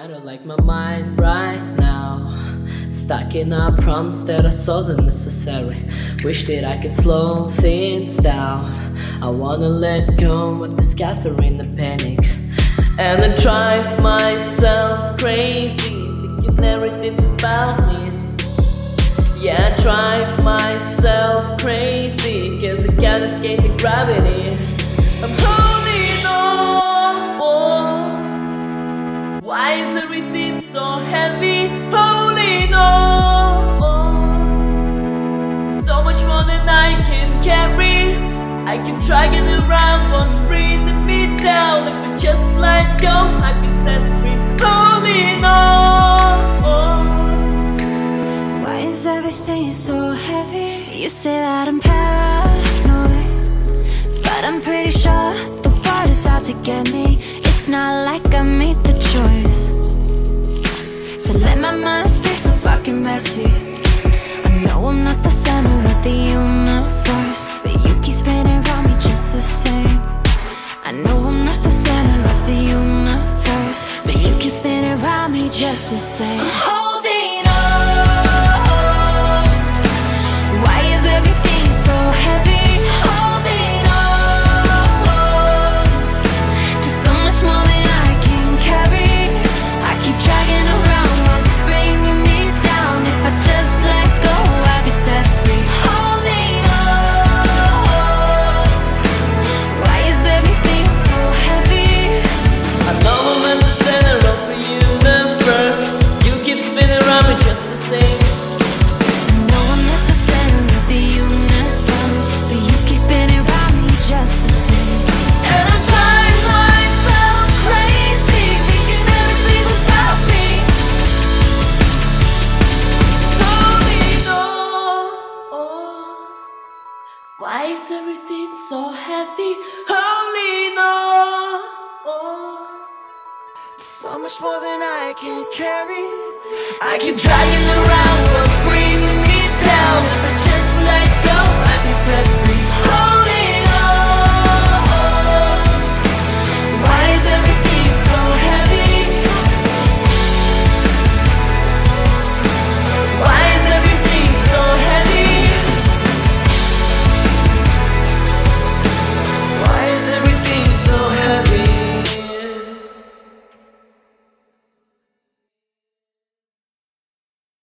I don't like my mind right now. Stuck in a promise that I saw the necessary. Wish that I could slow things down. I wanna let go, but this gathering the panic. And I drive myself crazy, thinking everything's about me. Yeah, I drive myself crazy, cause I can't escape the gravity. I'm holding on. Why is everything so heavy? Holding on. So much more than I can carry. I keep dragging around, what's bringing me down. If I just let go, I'd be set free. Holding on. Why is everything so heavy? You say that I'm paranoid, but I'm pretty sure the world is out to get me. It's not like I made the choice to let my mind stay so fucking messy. I know I'm not the center of the universe, but you keep spinning around me just the same. I know I'm not the center of the universe, but you keep spinning around me just the same. I'm holding on. Why is everything so heavy? Holding on. Just so much more than I can carry. I keep dragging around what's bringing me down. If I just let go, I'd be set free. Holding on. Why is everything so heavy? I know I'm at the center of the universe. You keep spinning around me just the same. I know I'm at the center of the universe, but you keep spinning around me just the same. And I drive myself crazy, thinking everything's about me. Holding on. Why is everything so heavy? Holding on. So much more than I can carry. I keep dragging around what's